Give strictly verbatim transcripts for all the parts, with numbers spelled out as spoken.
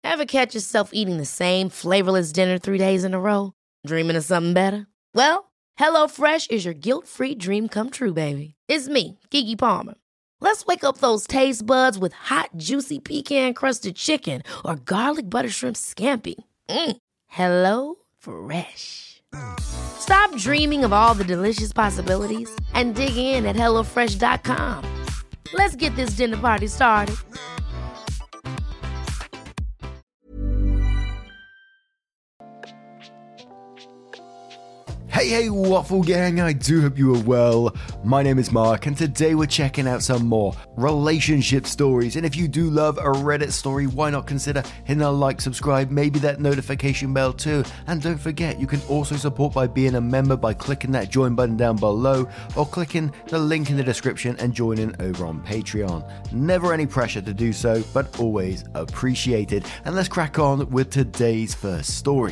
Ever catch yourself eating the same flavorless dinner three days in a row? Dreaming of something better? Well, HelloFresh is your guilt-free dream come true, baby. It's me, Keke Palmer. Let's wake up those taste buds with hot, juicy pecan-crusted chicken or garlic butter shrimp scampi. Mm. Hello Fresh. Stop dreaming of all the delicious possibilities and dig in at hello fresh dot com. Let's get this dinner party started. Hey, hey, Waffle Gang, I do hope you are well. My name is Mark, and today we're checking out some more relationship stories. And if you do love a Reddit story, why not consider hitting a like, subscribe, maybe that notification bell too. And don't forget, you can also support by being a member by clicking that join button down below, or clicking the link in the description and joining over on Patreon. Never any pressure to do so, but always appreciated. And let's crack on with today's first story.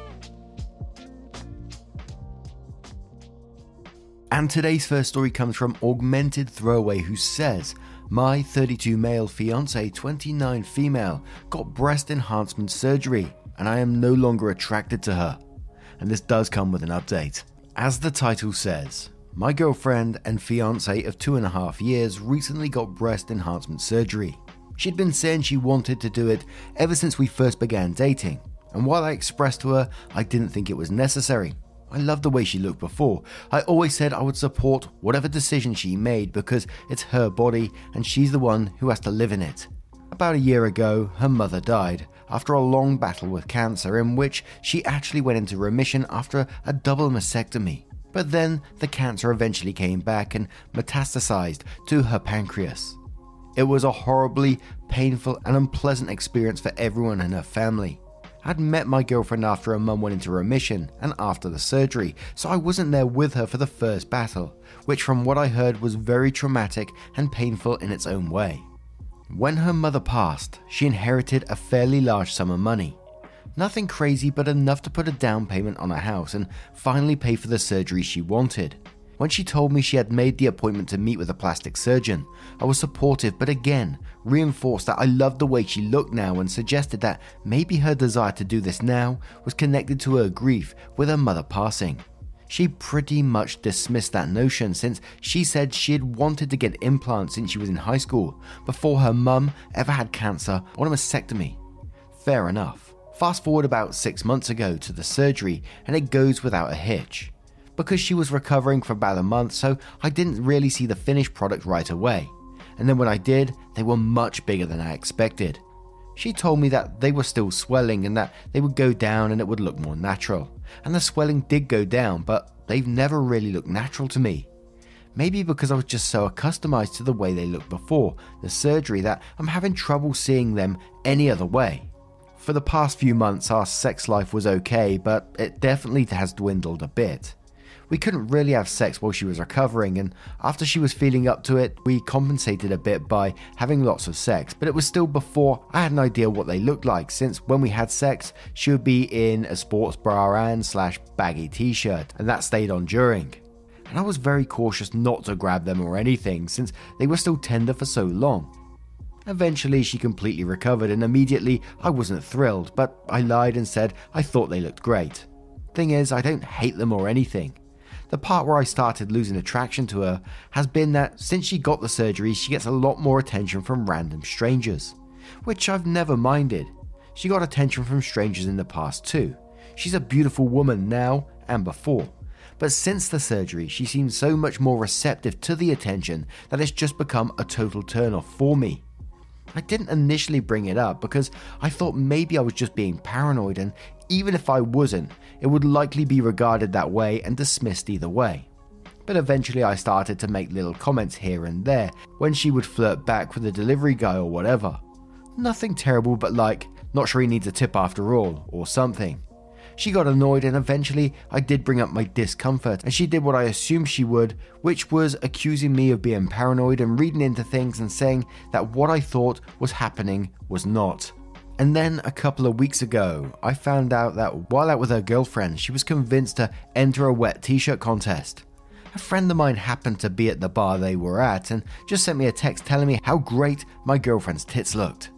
And today's first story comes from Augmented Throwaway, who says, my thirty-two male fiance, twenty-nine female, got breast enhancement surgery and I am no longer attracted to her. And this does come with an update. As the title says, my girlfriend and fiance of two and a half years recently got breast enhancement surgery. She'd been saying she wanted to do it ever since we first began dating. And while I expressed to her I didn't think it was necessary, I loved the way she looked before. I always said I would support whatever decision she made because it's her body and she's the one who has to live in it. About a year ago, her mother died after a long battle with cancer in which she actually went into remission after a double mastectomy. But then the cancer eventually came back and metastasized to her pancreas. It was a horribly painful and unpleasant experience for everyone in her family. I'd met my girlfriend after her mum went into remission and after the surgery, so I wasn't there with her for the first battle, which from what I heard was very traumatic and painful in its own way. When her mother passed, she inherited a fairly large sum of money. Nothing crazy, but enough to put a down payment on a house and finally pay for the surgery she wanted. When she told me she had made the appointment to meet with a plastic surgeon, I was supportive, but again, reinforced that I loved the way she looked now and suggested that maybe her desire to do this now was connected to her grief with her mother passing. She pretty much dismissed that notion since she said she had wanted to get implants since she was in high school, before her mum ever had cancer or a mastectomy. Fair enough. Fast forward about six months ago to the surgery and it goes without a hitch. Because she was recovering for about a month, so I didn't really see the finished product right away. And then when I did, they were much bigger than I expected. She told me that they were still swelling and that they would go down and it would look more natural. And the swelling did go down, but they've never really looked natural to me. Maybe because I was just so accustomed to the way they looked before the surgery that I'm having trouble seeing them any other way. For the past few months, our sex life was okay, but it definitely has dwindled a bit. We couldn't really have sex while she was recovering, and after she was feeling up to it, we compensated a bit by having lots of sex, but it was still before I had an idea what they looked like, since when we had sex, she would be in a sports bra and slash baggy t-shirt, and that stayed on during. And I was very cautious not to grab them or anything, since they were still tender for so long. Eventually, she completely recovered, and immediately I wasn't thrilled, but I lied and said I thought they looked great. Thing is, I don't hate them or anything. The part where I started losing attraction to her has been that since she got the surgery, she gets a lot more attention from random strangers, which I've never minded. She got attention from strangers in the past too. She's a beautiful woman now and before, but since the surgery, she seems so much more receptive to the attention that it's just become a total turn-off for me. I didn't initially bring it up because I thought maybe I was just being paranoid, and even if I wasn't, it would likely be regarded that way and dismissed either way. But eventually I started to make little comments here and there when she would flirt back with the delivery guy or whatever. Nothing terrible, but like, not sure he needs a tip after all, or something. She got annoyed, and eventually I did bring up my discomfort, and she did what I assumed she would, which was accusing me of being paranoid and reading into things and saying that what I thought was happening was not. And then a couple of weeks ago, I found out that while out with her girlfriend, she was convinced to enter a wet t-shirt contest. A friend of mine happened to be at the bar they were at and just sent me a text telling me how great my girlfriend's tits looked.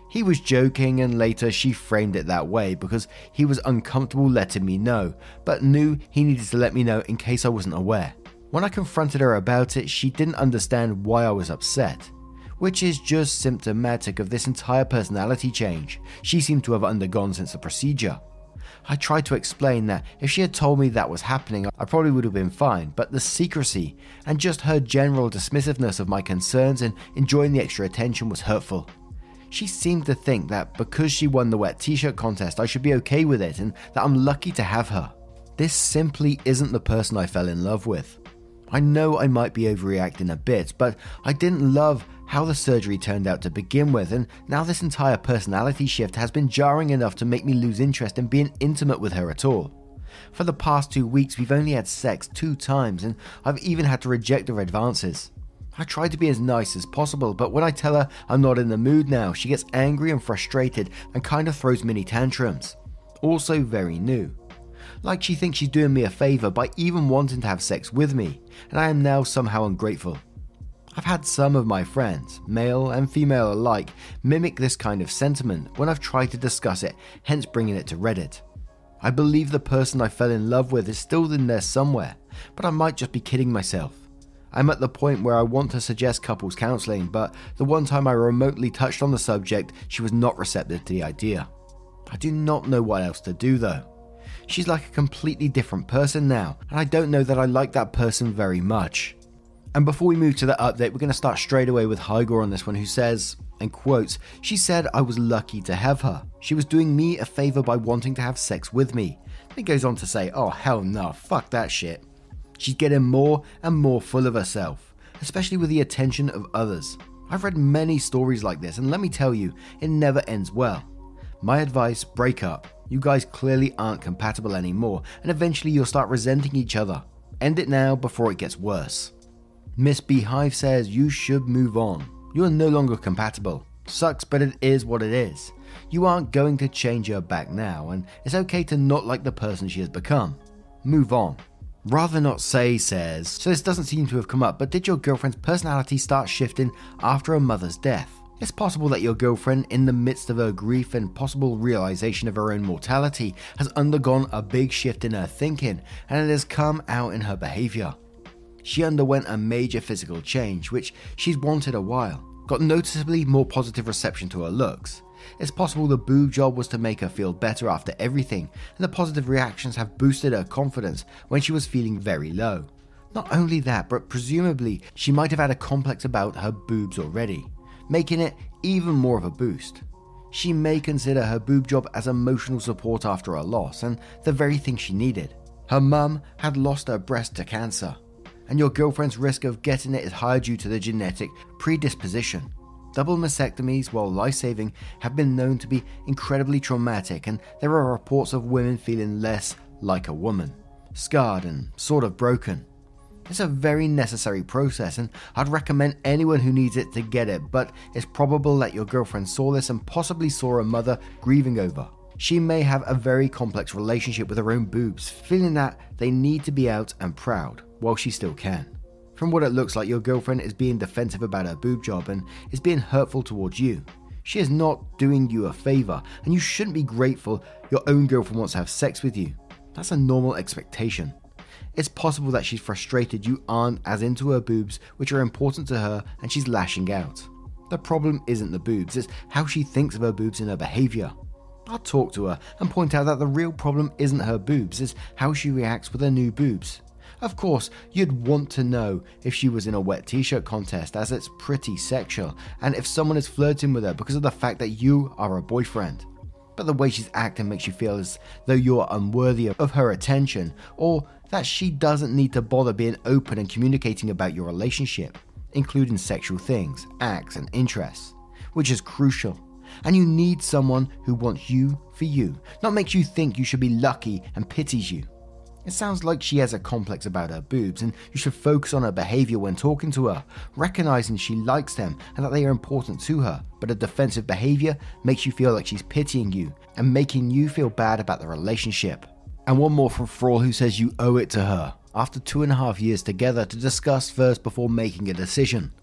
He was joking, and later she framed it that way because he was uncomfortable letting me know, but knew he needed to let me know in case I wasn't aware. When I confronted her about it, she didn't understand why I was upset, which is just symptomatic of this entire personality change she seemed to have undergone since the procedure. I tried to explain that if she had told me that was happening, I probably would have been fine, but the secrecy and just her general dismissiveness of my concerns and enjoying the extra attention was hurtful. She seemed to think that because she won the wet t-shirt contest, I should be okay with it and that I'm lucky to have her. This simply isn't the person I fell in love with. I know I might be overreacting a bit, but I didn't love how the surgery turned out to begin with, and now this entire personality shift has been jarring enough to make me lose interest in being intimate with her at all. For the past two weeks, we've only had sex two times, and I've even had to reject her advances. I try to be as nice as possible, but when I tell her I'm not in the mood now, she gets angry and frustrated and kind of throws mini tantrums. Also very new. Like she thinks she's doing me a favour by even wanting to have sex with me, and I am now somehow ungrateful. I've had some of my friends, male and female alike, mimic this kind of sentiment when I've tried to discuss it, hence bringing it to Reddit. I believe the person I fell in love with is still in there somewhere, but I might just be kidding myself. I'm at the point where I want to suggest couples counselling, but the one time I remotely touched on the subject, she was not receptive to the idea. I do not know what else to do though. She's like a completely different person now, and I don't know that I like that person very much. And before we move to the update, we're going to start straight away with Hygor on this one, who says, in quotes, "She said I was lucky to have her. She was doing me a favour by wanting to have sex with me." Then he goes on to say, oh hell no, fuck that shit. She's getting more and more full of herself, especially with the attention of others. I've read many stories like this, and let me tell you, it never ends well. My advice, break up. You guys clearly aren't compatible anymore, and eventually you'll start resenting each other. End it now before it gets worse. Miss Beehive says you should move on. You are no longer compatible. Sucks, but it is what it is. You aren't going to change her back now, and it's okay to not like the person she has become. Move on. Rather Not Say says, so this doesn't seem to have come up, but did your girlfriend's personality start shifting after her mother's death? It's possible that your girlfriend, in the midst of her grief and possible realization of her own mortality, has undergone a big shift in her thinking, and it has come out in her behavior. She underwent a major physical change, which she's wanted a while, got noticeably more positive reception to her looks. It's possible the boob job was to make her feel better after everything, and the positive reactions have boosted her confidence when she was feeling very low. Not only that, but presumably she might have had a complex about her boobs already, making it even more of a boost. She may consider her boob job as emotional support after a loss, and the very thing she needed. Her mum had lost her breast to cancer, and your girlfriend's risk of getting it is higher due to the genetic predisposition. Double mastectomies, while life-saving, have been known to be incredibly traumatic, and there are reports of women feeling less like a woman, scarred and sort of broken. It's a very necessary process, and I'd recommend anyone who needs it to get it, but it's probable that your girlfriend saw this and possibly saw her mother grieving over. She may have a very complex relationship with her own boobs, feeling that they need to be out and proud while she still can. From what it looks like, your girlfriend is being defensive about her boob job and is being hurtful towards you. She is not doing you a favour, and you shouldn't be grateful your own girlfriend wants to have sex with you. That's a normal expectation. It's possible that she's frustrated you aren't as into her boobs, which are important to her, and she's lashing out. The problem isn't the boobs, it's how she thinks of her boobs and her behaviour. I'll talk to her and point out that the real problem isn't her boobs, it's how she reacts with her new boobs. Of course, you'd want to know if she was in a wet t-shirt contest, as it's pretty sexual, and if someone is flirting with her because of the fact that you are her boyfriend. But the way she's acting makes you feel as though you're unworthy of her attention, or that she doesn't need to bother being open and communicating about your relationship, including sexual things, acts, and interests, which is crucial. And you need someone who wants you for you, not makes you think you should be lucky and pities you. It sounds like she has a complex about her boobs, and you should focus on her behaviour when talking to her, recognising she likes them and that they are important to her, but her defensive behaviour makes you feel like she's pitying you and making you feel bad about the relationship. And one more from Thrall, who says you owe it to her, after two and a half years together, to discuss first before making a decision.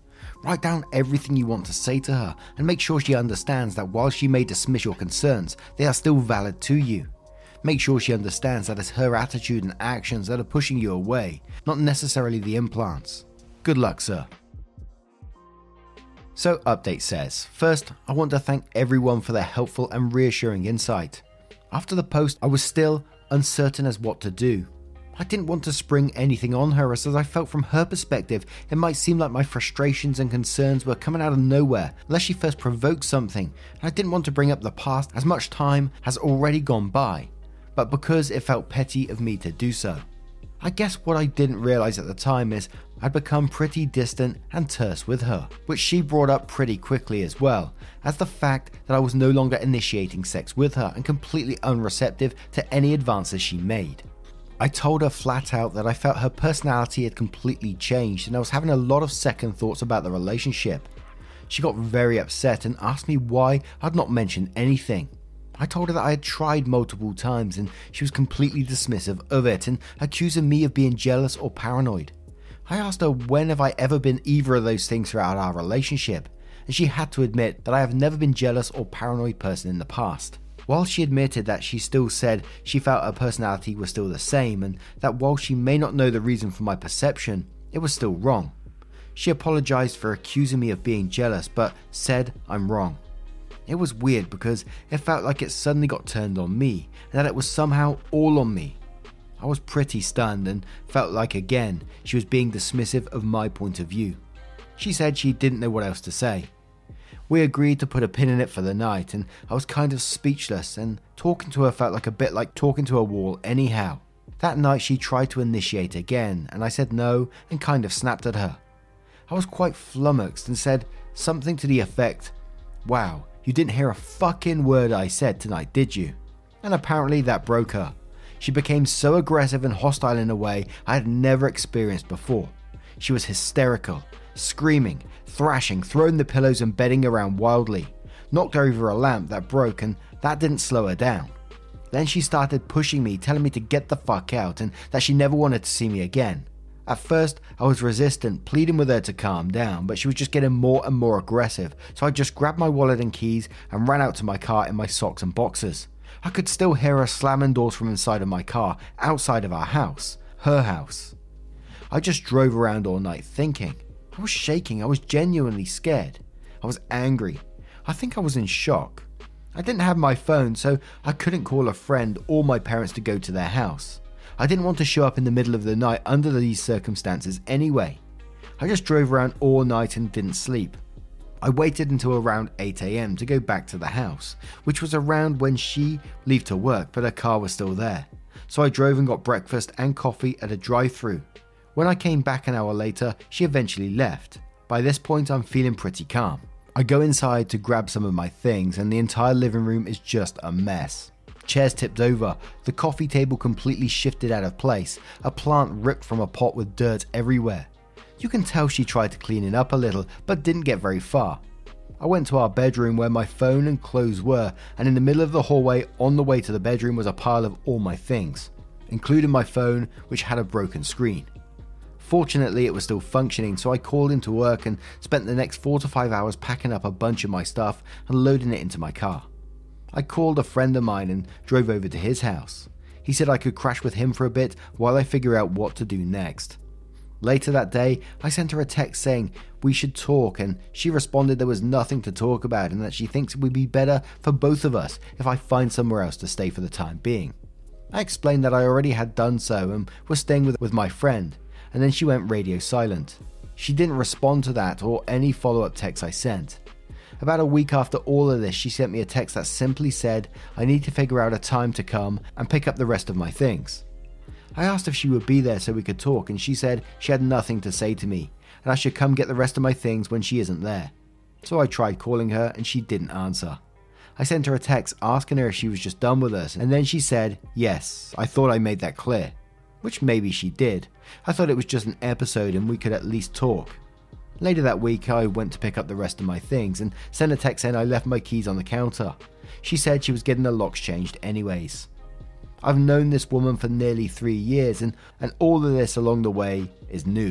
Write down everything you want to say to her and make sure she understands that while she may dismiss your concerns, they are still valid to you. Make sure she understands that it's her attitude and actions that are pushing you away, not necessarily the implants. Good luck, sir. So Update says, first, I want to thank everyone for their helpful and reassuring insight. After the post, I was still uncertain as what to do. I didn't want to spring anything on her as I felt from her perspective it might seem like my frustrations and concerns were coming out of nowhere unless she first provoked something, and I didn't want to bring up the past as much time has already gone by, but because it felt petty of me to do so. I guess what I didn't realize at the time is I'd become pretty distant and terse with her, which she brought up pretty quickly as well, as the fact that I was no longer initiating sex with her and completely unreceptive to any advances she made. I told her flat out that I felt her personality had completely changed and I was having a lot of second thoughts about the relationship. She got very upset and asked me why I'd not mentioned anything. I told her that I had tried multiple times and she was completely dismissive of it and accusing me of being jealous or paranoid. I asked her when have I ever been either of those things throughout our relationship, and she had to admit that I have never been jealous or paranoid person in the past. While she admitted that, she still said she felt her personality was still the same and that while she may not know the reason for my perception, it was still wrong. She apologized for accusing me of being jealous but said I'm wrong. It was weird because it felt like it suddenly got turned on me and that it was somehow all on me. I was pretty stunned and felt like again she was being dismissive of my point of view. She said she didn't know what else to say. We agreed to put a pin in it for the night and I was kind of speechless and talking to her felt like a bit like talking to a wall anyhow. That night she tried to initiate again and I said no and kind of snapped at her. I was quite flummoxed and said something to the effect, "Wow, you didn't hear a fucking word I said tonight, did you?" And apparently that broke her. She became so aggressive and hostile in a way I had never experienced before. She was hysterical, screaming, thrashing, throwing the pillows and bedding around wildly, knocked over a lamp that broke and that didn't slow her down. Then she started pushing me, telling me to get the fuck out and that she never wanted to see me again. At first, I was resistant, pleading with her to calm down, but she was just getting more and more aggressive, so I just grabbed my wallet and keys and ran out to my car in my socks and boxers. I could still hear her slamming doors from inside of my car, outside of our house, her house. I just drove around all night thinking. I was shaking, I was genuinely scared. I was angry. I think I was in shock. I didn't have my phone, so I couldn't call a friend or my parents to go to their house. I didn't want to show up in the middle of the night under these circumstances anyway. I just drove around all night and didn't sleep. I waited until around eight a.m. to go back to the house, which was around when she left to work, but her car was still there. So I drove and got breakfast and coffee at a drive-thru. When I came back an hour later, she eventually left. By this point, I'm feeling pretty calm. I go inside to grab some of my things and the entire living room is just a mess. Chairs tipped over, the coffee table completely shifted out of place, a plant ripped from a pot with dirt everywhere. You can tell she tried to clean it up a little, but didn't get very far. I went to our bedroom where my phone and clothes were, and in the middle of the hallway on the way to the bedroom was a pile of all my things, including my phone, which had a broken screen. Fortunately, it was still functioning, so I called into work and spent the next four to five hours packing up a bunch of my stuff and loading it into my car. I called a friend of mine and drove over to his house. He said I could crash with him for a bit while I figure out what to do next. Later that day, I sent her a text saying we should talk, and she responded there was nothing to talk about and that she thinks it would be better for both of us if I find somewhere else to stay for the time being. I explained that I already had done so and was staying with, with my friend, and then she went radio silent. She didn't respond to that or any follow-up text I sent. About a week after all of this, she sent me a text that simply said I need to figure out a time to come and pick up the rest of my things. I asked if she would be there so we could talk, and she said she had nothing to say to me and I should come get the rest of my things when she isn't there. So I tried calling her and she didn't answer. I sent her a text asking her if she was just done with us, and then she said, yes, I thought I made that clear. Which maybe she did. I thought it was just an episode and we could at least talk. Later that week, I went to pick up the rest of my things and sent a text saying I left my keys on the counter. She said she was getting the locks changed anyways. I've known this woman for nearly three years and, and all of this along the way is new.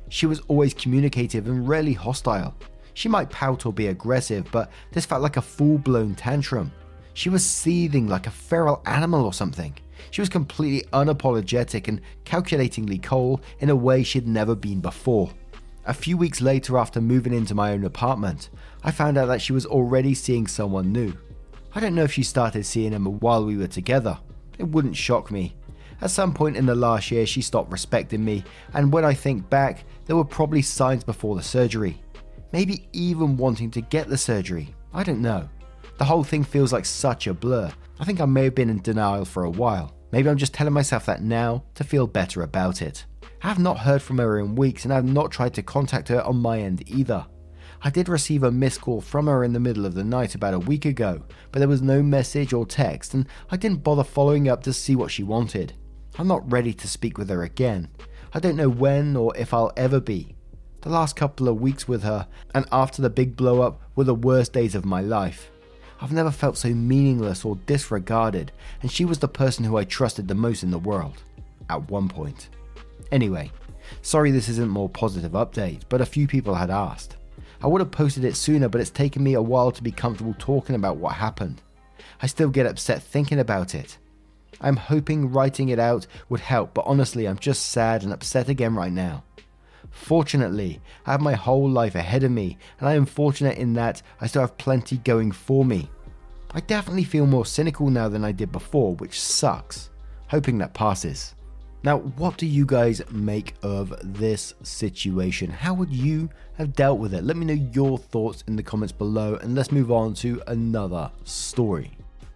She was always communicative and rarely hostile. She might pout or be aggressive, but this felt like a full-blown tantrum. She was seething like a feral animal or something. She was completely unapologetic and calculatingly cold in a way she'd never been before. A few weeks later, after moving into my own apartment, I found out that she was already seeing someone new. I don't know if she started seeing him while we were together. It wouldn't shock me. At some point in the last year, she stopped respecting me, and when I think back, there were probably signs before the surgery. Maybe even wanting to get the surgery. I don't know. The whole thing feels like such a blur. I think I may have been in denial for a while. Maybe I'm just telling myself that now to feel better about it. I have not heard from her in weeks, and I have not tried to contact her on my end either. I did receive a missed call from her in the middle of the night about a week ago, but there was no message or text, and I didn't bother following up to see what she wanted. I'm not ready to speak with her again. I don't know when or if I'll ever be. The last couple of weeks with her, and after the big blow up, were the worst days of my life. I've never felt so meaningless or disregarded, and she was the person who I trusted the most in the world. At one point. Anyway, sorry this isn't more positive update, but a few people had asked. I would have posted it sooner, but it's taken me a while to be comfortable talking about what happened. I still get upset thinking about it. I'm hoping writing it out would help, but honestly, I'm just sad and upset again right now. Fortunately, I have my whole life ahead of me, and I am fortunate in that I still have plenty going for me. I definitely feel more cynical now than I did before, which sucks. Hoping that passes. Now, what do you guys make of this situation? How would you have dealt with it? Let me know your thoughts in the comments below, and let's move on to another story.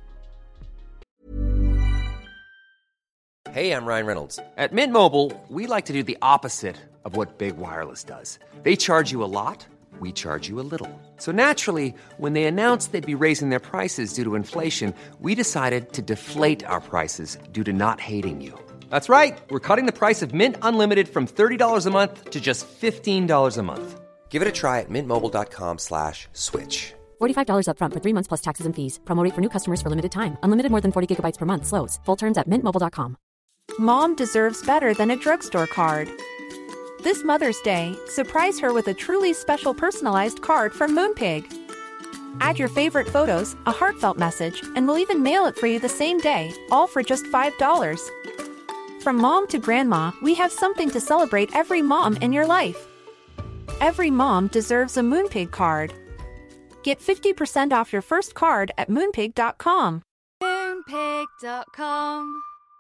Hey, I'm Ryan Reynolds. At Mint Mobile, we like to do the opposite of what Big Wireless does. They charge you a lot, we charge you a little. So naturally, when they announced they'd be raising their prices due to inflation, we decided to deflate our prices due to not hating you. That's right. We're cutting the price of Mint Unlimited from thirty dollars a month to just fifteen dollars a month. Give it a try at mintmobile.com slash switch. forty-five dollars up front for three months plus taxes and fees. Promo rate for new customers for limited time. Unlimited more than forty gigabytes per month slows. Full terms at mint mobile dot com. Mom deserves better than a drugstore card. This Mother's Day, surprise her with a truly special personalized card from Moonpig. Add your favorite photos, a heartfelt message, and we'll even mail it for you the same day, all for just five dollars. From mom to grandma, we have something to celebrate every mom in your life. Every mom deserves a Moonpig card. Get fifty percent off your first card at moonpig dot com. moonpig dot com.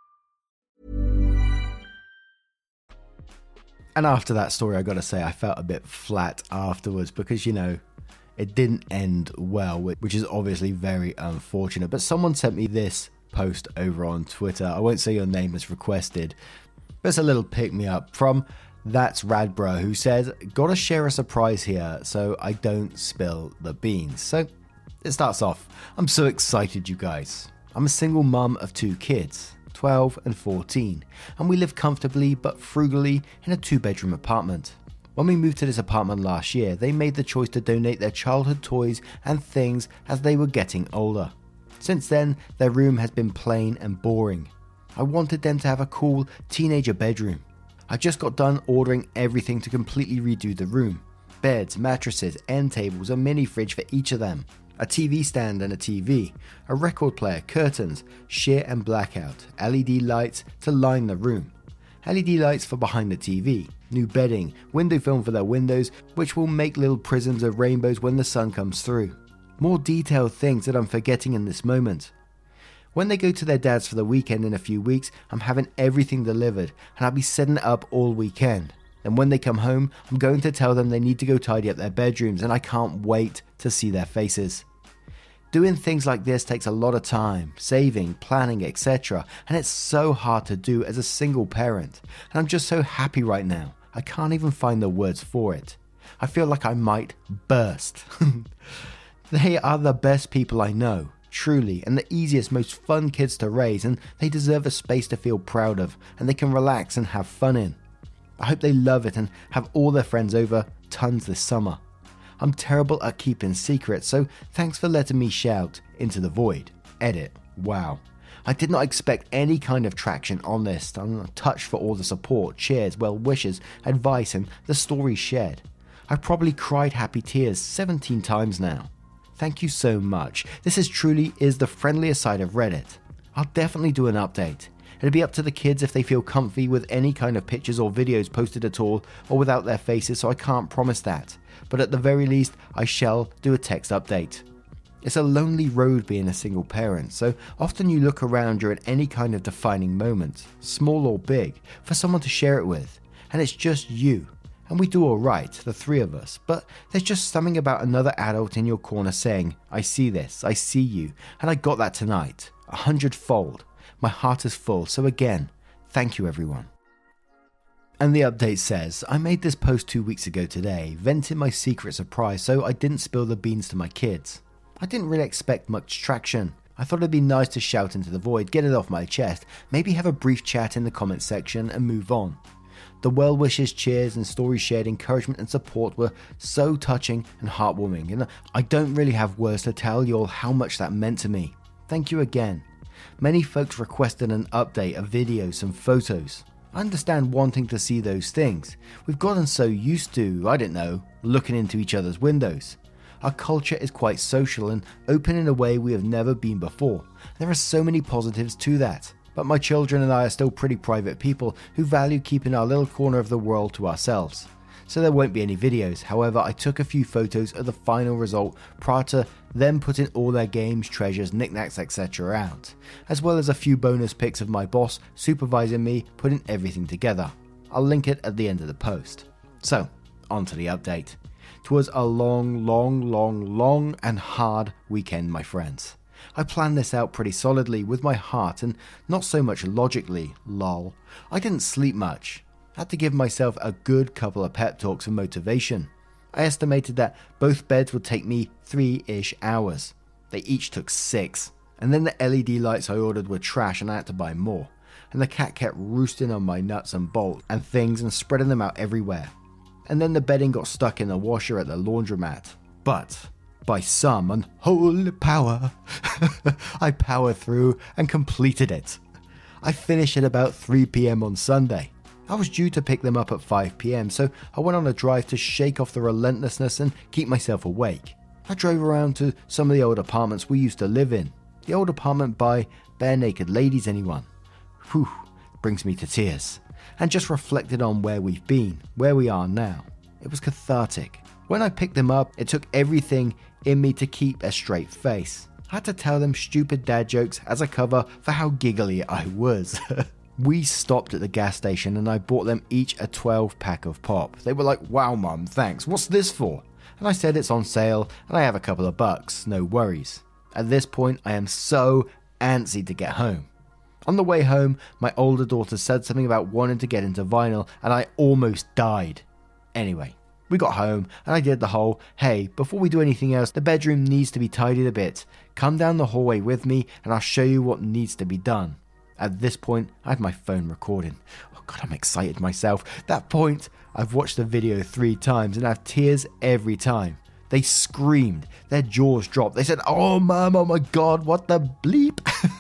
And after that story, I gotta say, I felt a bit flat afterwards because, you know, it didn't end well, which is obviously very unfortunate. But someone sent me this post over on Twitter. I won't say your name as requested, but it's a little pick-me-up from That's Radbro, who says, gotta share a surprise here so I don't spill the beans. So it starts off, I'm so excited, you guys. I'm a single mum of two kids, twelve and fourteen, and we live comfortably but frugally in a two-bedroom apartment. When we moved to this apartment last year, they made the choice to donate their childhood toys and things as they were getting older. Since then, their room has been plain and boring. I wanted them to have a cool teenager bedroom. I just got done ordering everything to completely redo the room. Beds, mattresses, end tables, a mini fridge for each of them. A T V stand and a T V, a record player, curtains, sheer and blackout, L E D lights to line the room. L E D lights for behind the T V, new bedding, window film for their windows, which will make little prisms of rainbows when the sun comes through. More detailed things that I'm forgetting in this moment. When they go to their dad's for the weekend in a few weeks, I'm having everything delivered and I'll be setting it up all weekend. And when they come home, I'm going to tell them they need to go tidy up their bedrooms, and I can't wait to see their faces. Doing things like this takes a lot of time, saving, planning, et cetera, and it's so hard to do as a single parent. And I'm just so happy right now. I can't even find the words for it. I feel like I might burst. They are the best people I know, truly, and the easiest, most fun kids to raise, and they deserve a space to feel proud of, and they can relax and have fun in. I hope they love it and have all their friends over tons this summer. I'm terrible at keeping secrets, so thanks for letting me shout into the void. Edit. Wow. I did not expect any kind of traction on this. I'm touched for all the support, cheers, well wishes, advice, and the stories shared. I've probably cried happy tears seventeen times now. Thank you so much. This is truly is the friendliest side of Reddit. I'll definitely do an update. It'll be up to the kids if they feel comfy with any kind of pictures or videos posted at all or without their faces, so I can't promise that. But at the very least, I shall do a text update. It's a lonely road being a single parent, so often you look around during any kind of defining moment, small or big, for someone to share it with, and it's just you. And we do alright, the three of us, but there's just something about another adult in your corner saying, I see this, I see you, and I got that tonight, a hundredfold. My heart is full, so again, thank you everyone. And the update says, I made this post two weeks ago today, venting my secret surprise so I didn't spill the beans to my kids. I didn't really expect much traction. I thought it'd be nice to shout into the void, get it off my chest, maybe have a brief chat in the comments section and move on. The well wishes, cheers and stories shared, encouragement and support were so touching and heartwarming, and I don't really have words to tell you all how much that meant to me. Thank you again. Many folks requested an update, a video, some photos. I understand wanting to see those things. We've gotten so used to, I don't know, looking into each other's windows. Our culture is quite social and open in a way we have never been before. There are so many positives to that. But my children and I are still pretty private people who value keeping our little corner of the world to ourselves. So there won't be any videos. However, I took a few photos of the final result prior to them putting all their games, treasures, knickknacks, et cetera out, as well as a few bonus pics of my boss supervising me putting everything together. I'll link it at the end of the post. So, on to the update. It was a long, long, long, long and hard weekend, my friends. I planned this out pretty solidly with my heart and not so much logically, lol. I didn't sleep much. I had to give myself a good couple of pep talks and motivation. I estimated that both beds would take me three-ish hours. They each took six. And then the L E D lights I ordered were trash and I had to buy more. And the cat kept roosting on my nuts and bolts and things and spreading them out everywhere. And then the bedding got stuck in the washer at the laundromat. But by some unholy power, I powered through and completed it. I finished at about three p.m. on Sunday. I was due to pick them up at five p.m, so I went on a drive to shake off the relentlessness and keep myself awake. I drove around to some of the old apartments we used to live in. The old apartment by Bare Naked Ladies, anyone? Whew, brings me to tears. And just reflected on where we've been, where we are now. It was cathartic. When I picked them up, it took everything in me to keep a straight face. I had to tell them stupid dad jokes as a cover for how giggly I was. We stopped at the gas station and I bought them each a twelve pack of pop. They were like, wow mum, thanks, what's this for? And I said it's on sale and I have a couple of bucks, no worries. At this point I am so antsy to get home. On the way home, my older daughter said something about wanting to get into vinyl and I almost died. Anyway, we got home and I did the whole, hey, before we do anything else, the bedroom needs to be tidied a bit. Come down the hallway with me and I'll show you what needs to be done. At this point, I had my phone recording. Oh god, I'm excited myself. That point, I've watched the video three times and I have tears every time. They screamed, their jaws dropped. They said, oh mum, oh my god, what the bleep?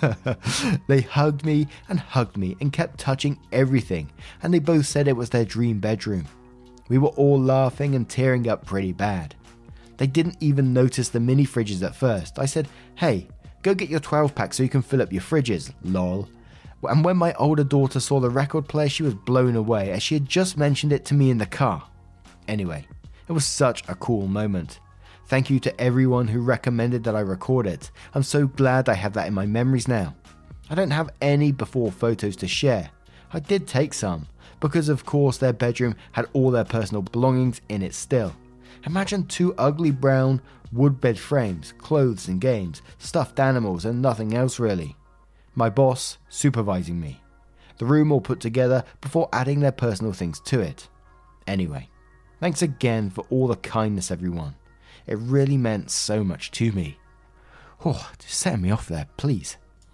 They hugged me and hugged me and kept touching everything. And they both said it was their dream bedroom. We were all laughing and tearing up pretty bad. They didn't even notice the mini fridges at first. I said, hey, go get your twelve pack so you can fill up your fridges, lol. And when my older daughter saw the record player, she was blown away as she had just mentioned it to me in the car. Anyway, it was such a cool moment. Thank you to everyone who recommended that I record it. I'm so glad I have that in my memories now. I don't have any before photos to share. I did take some, because of course their bedroom had all their personal belongings in it still. Imagine two ugly brown wood bed frames, clothes and games, stuffed animals and nothing else really. My boss supervising me. The room all put together before adding their personal things to it. Anyway, thanks again for all the kindness everyone. It really meant so much to me. Oh, just set me off there, please.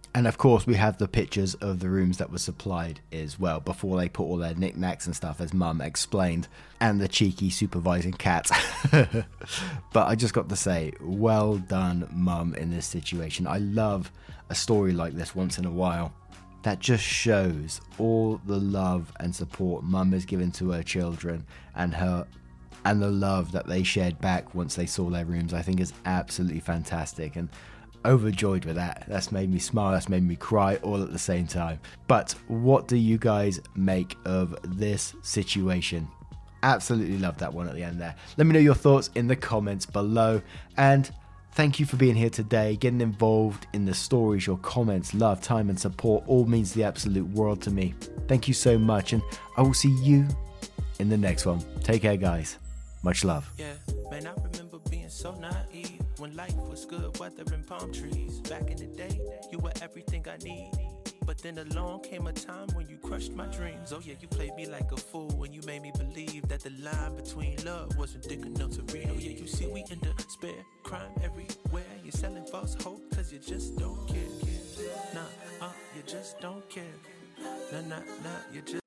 And of course, we have the pictures of the rooms that were supplied as well before they put all their knickknacks and stuff, as Mum explained, and the cheeky supervising cat. But I just got to say, well done, Mum, in this situation. I love a story like this once in a while that just shows all the love and support Mum has given to her children, and her and the love that they shared back once they saw their rooms. I think is absolutely fantastic, and overjoyed with that. That's made me smile, that's made me cry all at the same time. But what do you guys make of this situation? Absolutely love that one at the end there. Let me know your thoughts in the comments below, and thank you for being here today, getting involved in the stories. Your comments, love, time and support all means the absolute world to me. Thank you so much, and I will see you in the next one. Take care, guys. Much love. Yeah, man, I remember being so naive when life was good, weather and palm trees. Back in the day, you were everything I need. But then along came a time when you crushed my dreams. Oh yeah, you played me like a fool when you made me believe that the line between love wasn't thick enough to read. Oh yeah, you see we in despair, crime everywhere. You're selling false hope cause you just don't care. Nah, uh, you just don't care. Nah, nah, nah, you just...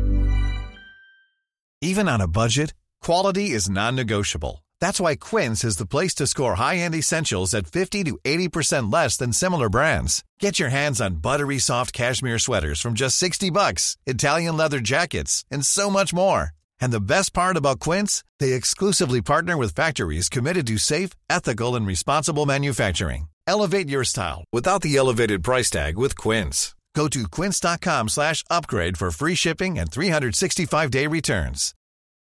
Even on a budget, quality is non-negotiable. That's why Quince is the place to score high-end essentials at fifty to eighty percent less than similar brands. Get your hands on buttery soft cashmere sweaters from just sixty bucks, Italian leather jackets, and so much more. And the best part about Quince, they exclusively partner with factories committed to safe, ethical, and responsible manufacturing. Elevate your style without the elevated price tag with Quince. Go to quince.com slash upgrade for free shipping and three sixty-five day returns.